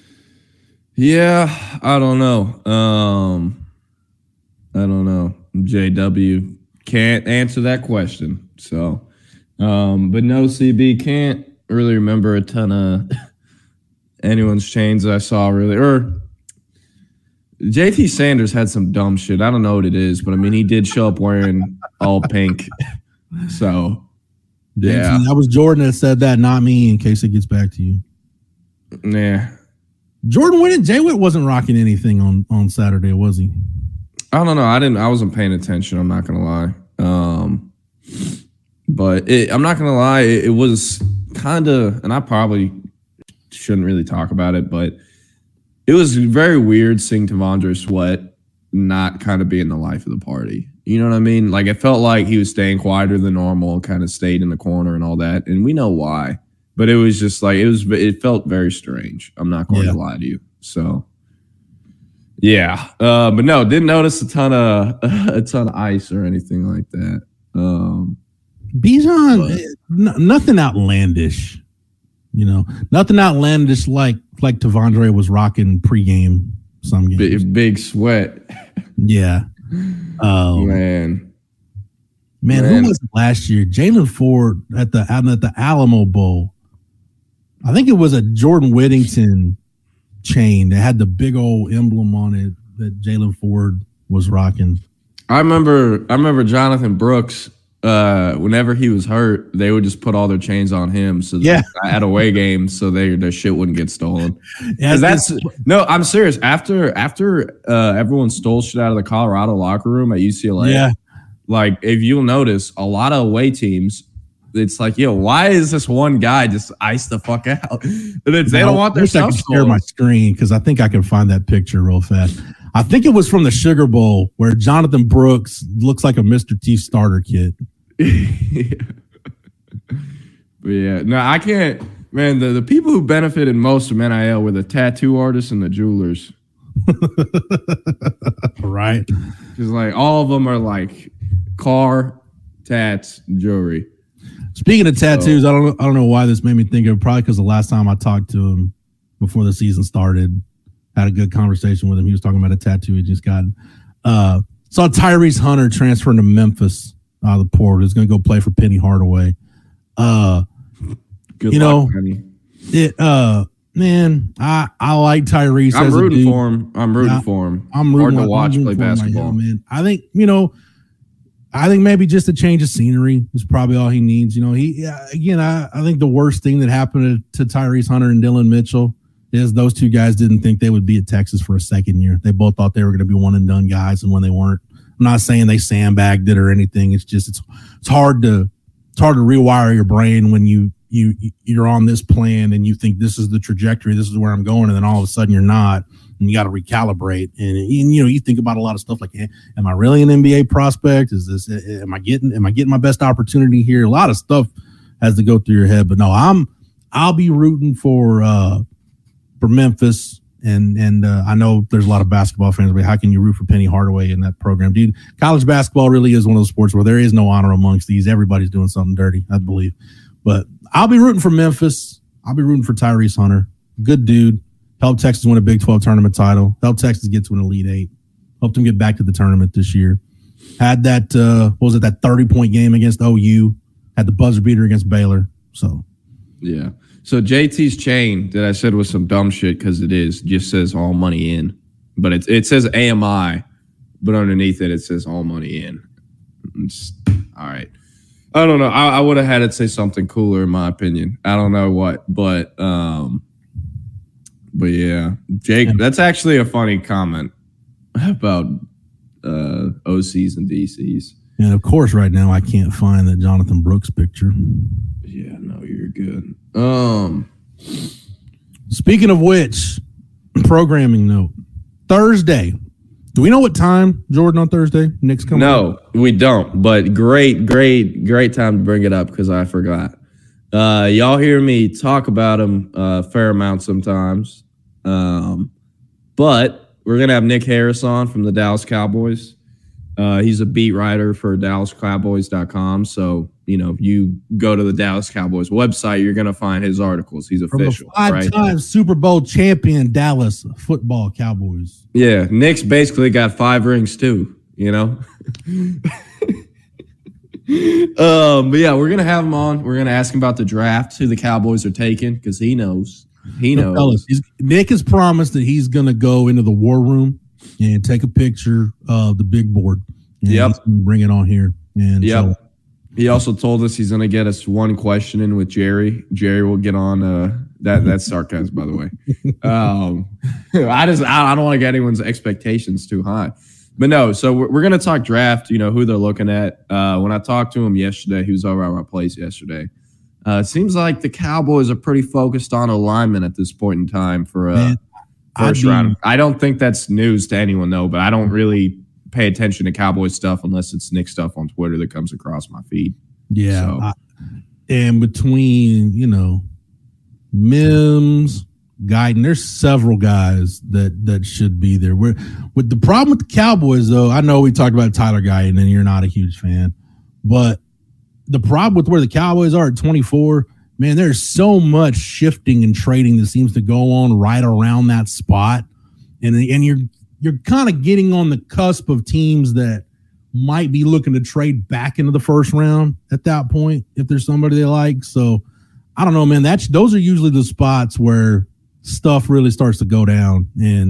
yeah, I don't know. Um, I don't know. J W can't answer that question. So, um, but no, C B can't really remember a ton of anyone's chains that I saw really. Or J T Sanders had some dumb shit. I don't know what it is, but I mean, he did show up wearing all pink. So, yeah. That was Jordan that said that, not me, in case it gets back to you. Yeah. Jordan Witt, Jay Witt wasn't rocking anything on, on Saturday, was he? I don't know. I didn't. I wasn't paying attention. I'm not gonna lie. Um, but it, I'm not gonna lie. It, it was kind of, and I probably shouldn't really talk about it, but it was very weird seeing T'Vondre Sweat not kind of being the life of the party. You know what I mean? Like, it felt like he was staying quieter than normal, kind of stayed in the corner and all that, and we know why. But it was just like it was. It felt very strange. I'm not going yeah. to lie to you. So. Yeah, uh, but no, didn't notice a ton of a ton of ice or anything like that. Um, Bijan, n- nothing outlandish, you know, nothing outlandish like like T'Vondre was rocking pregame some games. Big, big Sweat. Yeah, um, man, man, man, who was it last year? Jalen Ford at the at the Alamo Bowl. I think it was a Jordan Whittington chain that had the big old emblem on it that Jalen Ford was rocking. I remember I remember Jonathan Brooks. Uh, whenever he was hurt, they would just put all their chains on him. So yeah, at away games, so they their shit wouldn't get stolen. Yeah, that's no, I'm serious. After after uh, everyone stole shit out of the Colorado locker room at U C L A, yeah. like if you'll notice, a lot of away teams, it's like, yo, why is this one guy just ice the fuck out? And it's, they no, don't want their stuff I can stolen. share my screen because I think I can find that picture real fast. I think it was from the Sugar Bowl where Jonathan Brooks looks like a Mister T starter kit. yeah. But yeah, no, I can't. Man, the, the people who benefited most from N I L were the tattoo artists and the jewelers. Right. Because like all of them are like car, tats, jewelry. Speaking of tattoos, so, I don't I don't know why this made me think of it. Probably because the last time I talked to him before the season started, had a good conversation with him. He was talking about a tattoo he just got. Uh, saw Tyrese Hunter transferring to Memphis out of the port. He's going to go play for Penny Hardaway. Uh, Good you luck, know, Penny. it. Uh, man, I I like Tyrese. I'm as a rooting dude. for him. I'm rooting yeah, for him. I'm Hard rooting to watch I'm play basketball, right now, man. I think you know. I think maybe just a change of scenery is probably all he needs. You know, he again. I, I think the worst thing that happened to, to Tyrese Hunter and Dylan Mitchell is those two guys didn't think they would be at Texas for a second year. They both thought they were going to be one and done guys, and when they weren't, I'm not saying they sandbagged it or anything. It's just it's it's hard to it's hard to rewire your brain when you you you're on this plan and you think this is the trajectory, this is where I'm going, and then all of a sudden you're not, and you got to recalibrate. And, and you know, you think about a lot of stuff like, am I really an N B A prospect? Is this am I getting am I getting my best opportunity here? A lot of stuff has to go through your head. But no, I'm I'll be rooting for uh, for Memphis. And and uh, I know there's a lot of basketball fans, but how can you root for Penny Hardaway in that program? Dude, college basketball really is one of those sports where there is no honor amongst these. Everybody's doing something dirty, I believe. But I'll be rooting for Memphis. I'll be rooting for Tyrese Hunter. Good dude. Helped Texas win a Big twelve tournament title. Helped Texas get to an Elite Eight. Helped them get back to the tournament this year. Had that, uh, what was it, that thirty-point game against O U. Had the buzzer beater against Baylor. So, yeah. So J T's chain that I said was some dumb shit because it is just says all money in, but it it says A M I, but underneath it it says all money in. It's, all right, I don't know. I, I would have had it say something cooler in my opinion. I don't know what, but um, but yeah, Jake, that's actually a funny comment about uh, O Cs and D Cs. And of course, right now I can't find that Jonathan Brooks picture. Yeah, no, you're good. Um, speaking of which, programming note, Thursday. Do we know what time, Jordan, on Thursday? Nick's coming. No, up? we don't. But great, great, great time to bring it up because I forgot. Uh, y'all hear me talk about him a fair amount sometimes. Um, but we're gonna have Nick Harris on from the Dallas Cowboys. Uh, he's a beat writer for Dallas Cowboys dot com. So, you know, if you go to the Dallas Cowboys website, you're going to find his articles. He's official. From the five-time right? Super Bowl champion Dallas football Cowboys. Yeah. Nick's basically got five rings too, you know? um, but yeah, we're going to have him on. We're going to ask him about the draft, who the Cowboys are taking, because he knows. He knows. Fellas, Nick has promised that he's going to go into the war room and take a picture of the big board. And yep. Bring it on here. And yep. so, he also told us he's going to get us one question in with Jerry. Jerry will get on. Uh, that that's sarcasm, by the way. Um, I just I, I don't want to get anyone's expectations too high. But no, so we're, we're going to talk draft. You know who they're looking at. Uh, when I talked to him yesterday, he was over at my place yesterday. Uh, it seems like the Cowboys are pretty focused on alignment at this point in time for a Man, first be, round. I don't think that's news to anyone though. But I don't really pay attention to Cowboys stuff unless it's Nick stuff on Twitter that comes across my feed. Yeah. So. I, and between, you know, Mims, Guyton, there's several guys that that should be there. We're, with the problem with the Cowboys, though, I know we talked about Tyler Guyton and you're not a huge fan, but the problem with where the Cowboys are at twenty-four, man, there's so much shifting and trading that seems to go on right around that spot. And, and you're you're kind of getting on the cusp of teams that might be looking to trade back into the first round at that point if there's somebody they like. So I don't know, man. That's those are usually the spots where stuff really starts to go down, and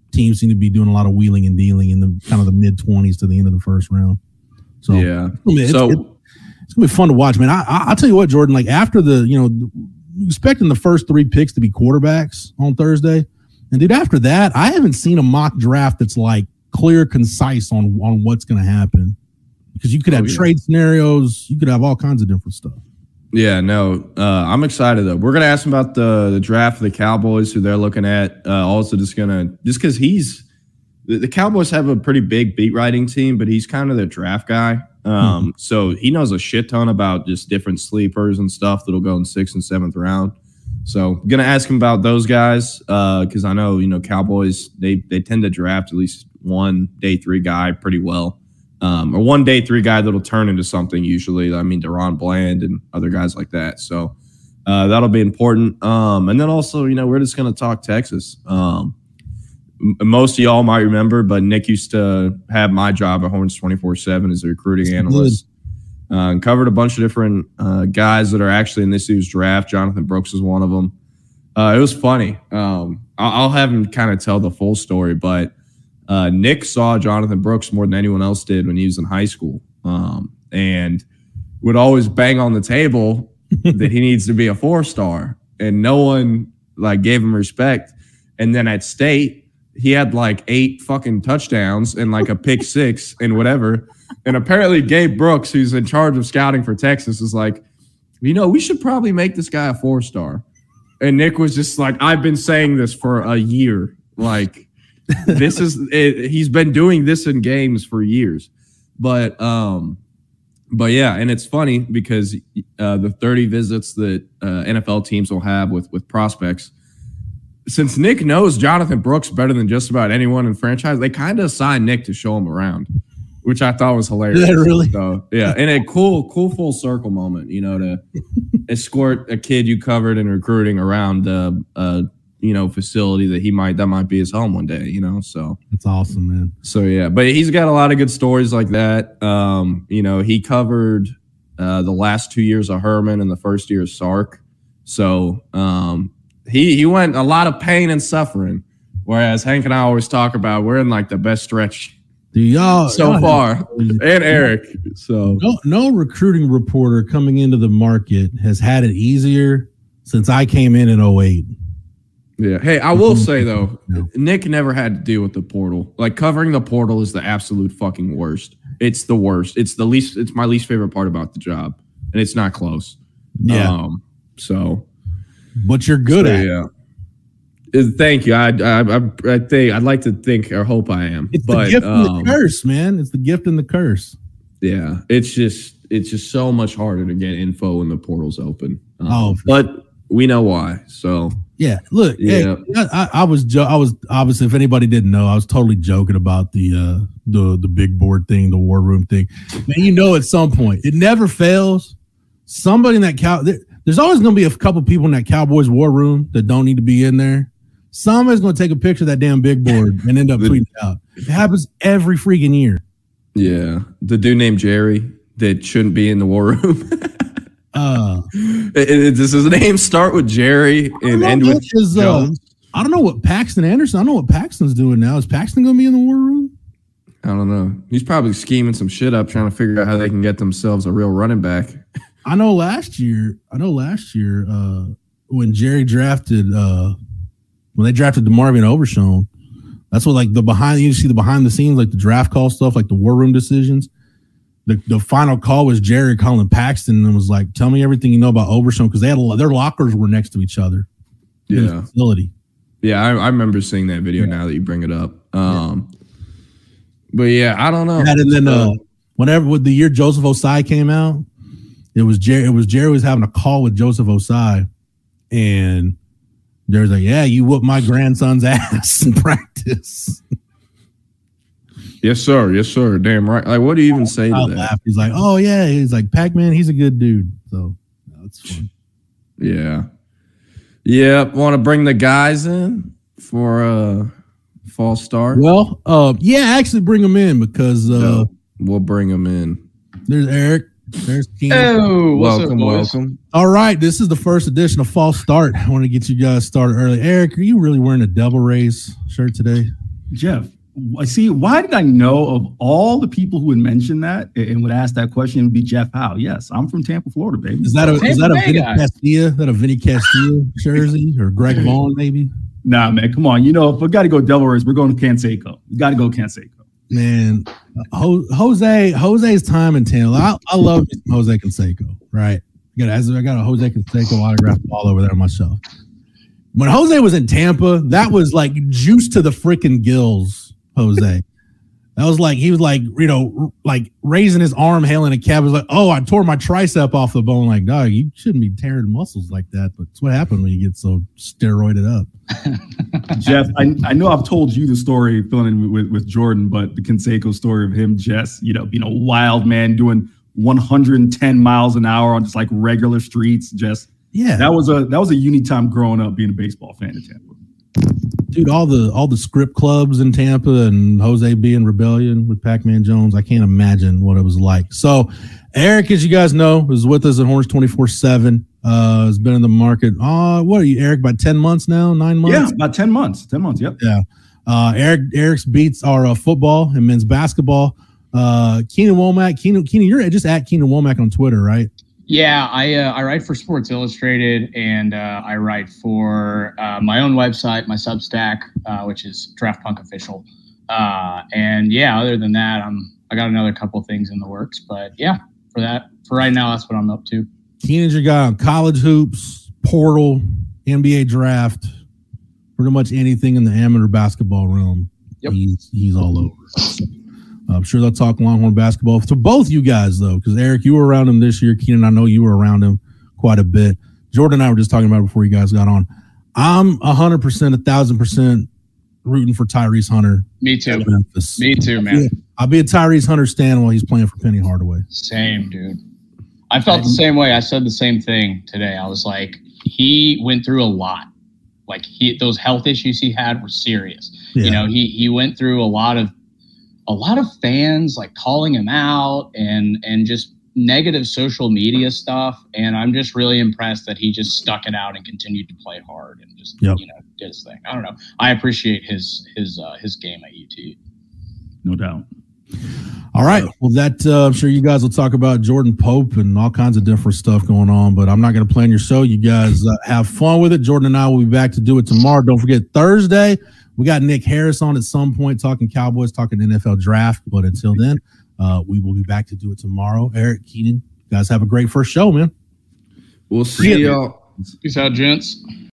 teams seem to be doing a lot of wheeling and dealing in the kind of the mid twenties to the end of the first round. So yeah, it's, so it's, it's gonna be fun to watch, man. I, I, I'll tell you what, Jordan. Like after the, you know, expecting the first three picks to be quarterbacks on Thursday, and dude, after that, I haven't seen a mock draft that's like clear, concise on on what's gonna happen. Because you could have oh, yeah. trade scenarios, you could have all kinds of different stuff. Yeah, no, uh, I'm excited though. We're gonna ask him about the, the draft of the Cowboys, who they're looking at. Uh, also, just gonna just because he's the, the Cowboys have a pretty big beat writing team, but he's kind of their draft guy. Um, mm-hmm. So he knows a shit ton about just different sleepers and stuff that'll go in sixth and seventh round. So I'm gonna ask him about those guys because uh, I know you know Cowboys they they tend to draft at least one day three guy pretty well. Um, or one day three guy that'll turn into something usually. I mean, Deron Bland and other guys like that. So uh, that'll be important. Um, and then also, you know, we're just going to talk Texas. Um, m- most of y'all might remember, but Nick used to have my job at Horns twenty-four seven as a recruiting analyst. Uh, and covered a bunch of different uh, guys that are actually in this year's draft. Jonathan Brooks is one of them. Uh, it was funny. Um, I'll, I'll have him kind of tell the full story, but Uh, Nick saw Jonathan Brooks more than anyone else did when he was in high school, um, and would always bang on the table that he needs to be a four-star, and no one like gave him respect. And then at state, he had like eight fucking touchdowns and like a pick six and whatever. And apparently Gabe Brooks, who's in charge of scouting for Texas, is like, you know, we should probably make this guy a four-star. And Nick was just like, I've been saying this for a year, like. This is it, he's been doing this in games for years, but um, but yeah, and it's funny because uh, the thirty visits that uh, N F L teams will have with with prospects, since Nick knows Jonathan Brooks better than just about anyone in franchise, they kind of assigned Nick to show him around, which I thought was hilarious. Is that really? So yeah, and a cool cool full circle moment, you know, to escort a kid you covered in recruiting around uh, uh you know, facility that he might, that might be his home one day, you know, so. It's awesome, man. So, yeah, but he's got a lot of good stories like that. Um, you know, he covered uh, the last two years of Herman and the first year of Sark. So, um, he, he went a lot of pain and suffering, whereas Hank and I always talk about we're in like the best stretch Do y'all, so y'all far. Have, and Eric. So, no, no recruiting reporter coming into the market has had it easier since I came in in oh eight. Yeah. Hey, I will say, though, Nick never had to deal with the portal. Like, covering the portal is the absolute fucking worst. It's the worst. It's the least, it's my least favorite part about the job. And it's not close. Yeah. Um, so. But you're good so, at yeah. it. Thank you. I, I, I, I think, I'd like to think or hope I am. It's but, the gift um, and the curse, man. It's the gift and the curse. Yeah. It's just, it's just so much harder to get info when the portal's open. Um, oh, but sure. We know why. So. Yeah, look, yeah. Hey, I, I was, jo- I was obviously, if anybody didn't know, I was totally joking about the, uh, the, the big board thing, the war room thing. Man, you know, at some point, it never fails. Somebody in that cow, there, there's always going to be a couple people in that Cowboys war room that don't need to be in there. Somebody's going to take a picture of that damn big board and end up tweeting it out. It happens every freaking year. Yeah, the dude named Jerry that shouldn't be in the war room. Uh, it, it, does his name start with Jerry and end with is, Jones? Uh, I don't know what Paxton Anderson. I don't know what Paxton's doing now. Is Paxton going to be in the war room? I don't know. He's probably scheming some shit up, trying to figure out how they can get themselves a real running back. I know last year. I know last year uh, when Jerry drafted uh, when they drafted DeMarvin Overshown. That's what like the behind you see the behind the scenes like the draft call stuff like the war room decisions. The, the final call was Jerry calling Paxton and was like, "Tell me everything you know about Overshown," because they had a, their lockers were next to each other. Yeah, in the facility. Yeah, I, I remember seeing that video. Yeah. Now that you bring it up, um, yeah. but yeah, I don't know. And then uh, whenever with the year Joseph Osai came out, it was Jerry. It was Jerry was having a call with Joseph Osai, and Jerry's like, "Yeah, you whooped my grandson's ass in practice." Yes, sir. Yes, sir. Damn right. Like, what do you even say to that? Laugh. He's like, "Oh yeah." He's like, "Pac-Man, he's a good dude." So that's fun. Yeah. Yeah. Want to bring the guys in for a false start? Well, uh, yeah, actually bring them in because uh, no, we'll bring them in. There's Eric. There's King. Oh, welcome, up, welcome. All right, this is the first edition of False Start. I want to get you guys started early. Eric, are you really wearing a Devil Rays shirt today? Jeff, I see. Why did I know of all the people who would mention that and would ask that question? It would be Jeff Howe. Yes, I'm from Tampa, Florida, baby. Is that a Tampa is that a Bay Vinny guy. Castilla? That a Vinny Castilla jersey or Greg Vaughn maybe? Nah, man, come on. You know, if we got to go Devil Rays, we're going to Canseco. We got to go Canseco. Man, Ho- Jose Jose's time in Tampa. I, I love Jose Canseco. Right, I got I got a Jose Canseco autograph all over there on my shelf. When Jose was in Tampa, that was like juice to the freaking gills. Jose. That was like, he was like, you know, like raising his arm, hailing a cab. It was like, oh, I tore my tricep off the bone. Like, dog, you shouldn't be tearing muscles like that. But it's what happened when you get so steroided up. Jeff, I, I know I've told you the story filling in with, with Jordan, but the Canseco story of him just, you know, being a wild man doing one hundred ten miles an hour on just like regular streets. Just, yeah, that was a, that was a unique time growing up being a baseball fan in Tampa. Dude, all the all the script clubs in Tampa and Jose being Rebellion with Pac-Man Jones, I can't imagine what it was like. So, Eric, as you guys know, is with us at Horns twenty-four seven. Uh, has been in the market. Uh, what are you, Eric? About ten months now, nine months. Yeah, about ten months. Ten months. Yep. Yeah. Uh, Eric Eric's beats are uh, football and men's basketball. Uh, Keenan Womack. Keenan, Keenan, you're just at Keenan Womack on Twitter, right? Yeah, I uh, I write for Sports Illustrated, and uh, I write for uh, my own website, my Substack, uh, which is Draft Punk Official. Uh, and yeah, other than that, I'm I got another couple things in the works. But yeah, for that, for right now, that's what I'm up to. Keenan's your guy on college hoops, portal, N B A draft, pretty much anything in the amateur basketball realm. Yep. He's he's all over. So, I'm sure they'll talk Longhorn basketball to both you guys, though, because Eric, you were around him this year. Keenan, I know you were around him quite a bit. Jordan and I were just talking about it before you guys got on. I'm one hundred percent, one thousand percent rooting for Tyrese Hunter. Me too. Memphis. Me too, man. I'll be a Tyrese Hunter stan while he's playing for Penny Hardaway. Same, dude. I felt the same way. I said the same thing today. I was like, he went through a lot. Like, he those health issues he had were serious. Yeah. You know, he he went through a lot of a lot of fans like calling him out and and just negative social media stuff. And I'm just really impressed that he just stuck it out and continued to play hard and just Yep. you know did his thing. I don't know. I appreciate his his uh, his game at U T. No doubt. All right. Well, that uh, I'm sure you guys will talk about Jordan Pope and all kinds of different stuff going on, but I'm not going to plan your show. You guys uh, have fun with it. Jordan and I will be back to do it tomorrow. Don't forget Thursday. We got Nick Harris on at some point talking Cowboys, talking N F L draft. But until then, uh, we will be back to do it tomorrow. Eric, Keenan, you guys have a great first show, man. We'll see y'all. Peace out, gents.